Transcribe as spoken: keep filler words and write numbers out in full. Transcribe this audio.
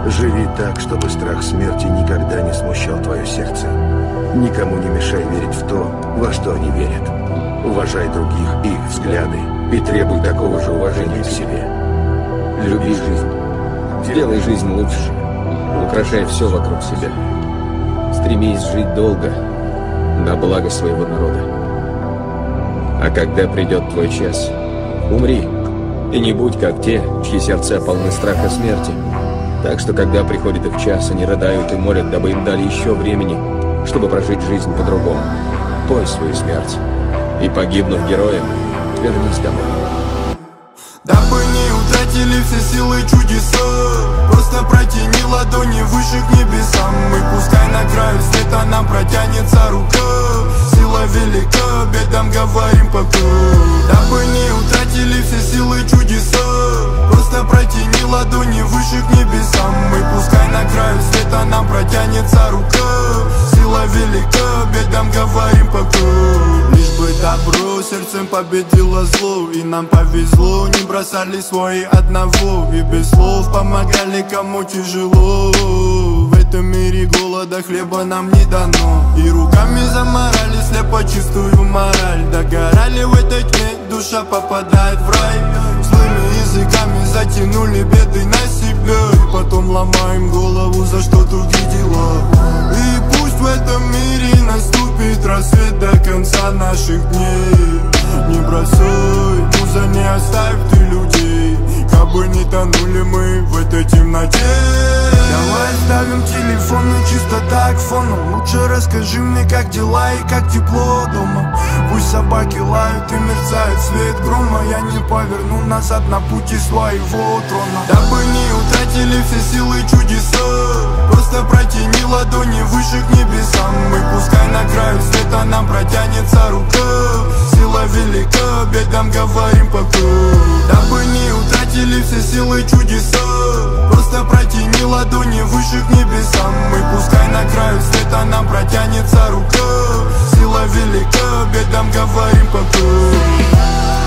Живи так, чтобы страх смерти никогда не смущал твое сердце. Никому не мешай верить в то, во что они верят. Уважай других и их взгляды и требуй такого же уважения к себе. Люби жизнь. Сделай жизнь лучше. Украшай все вокруг себя. Стремись жить долго, на благо своего народа. А когда придет твой час, умри. И не будь как те, чьи сердца полны страха смерти. Так что, когда приходит их час, они рыдают и молят, дабы им дали еще времени, чтобы прожить жизнь по-другому. Пой свою смерть. И, погибнув героем, вернись домой. Дабы не утратили все силы чудеса, просто протяни ладони выше к небесам. И пускай на краю света нам протянется рука. Сила велика, бедам говорим пока. Дабы не утратили все силы чудеса, просто протяни ладони выше к небесам. И пускай на краю света нам протянется рука. Сила велика, бедам говорим пока. Лишь бы добро сердцем победило зло, и нам повезло, не бросали свои одного, и без слов помогали кому тяжело. В этом мире голода хлеба нам не дано, и руками заморали слепо чистую мораль. Догорали в этой тьме, душа попадает в рай. Злыми языками затянули беды на себя, и потом ломаем голову за что другие дела. И пусть в этом мире наступит рассвет до конца наших дней. Не бросай, муза, не оставь ты людей, как бы не тонули мы в этой темноте. Давай ставим телефоны чисто так фоном. Лучше расскажи мне, как дела и как тепло дома. Пусть собаки лают и мерцает свет грома. Я не поверну назад на пути своего трона. Дабы не утратили все силы чудеса, просто протяни ладони выше к небесам. И пускай на краю света нам протянется рука. Сила велика, бедам говорим пока. Дабы не утратили все силы чудеса, просто протяни ладони выше к небесам. И пускай на краю света нам протянется рука. Сила велика, бедам говорим пока.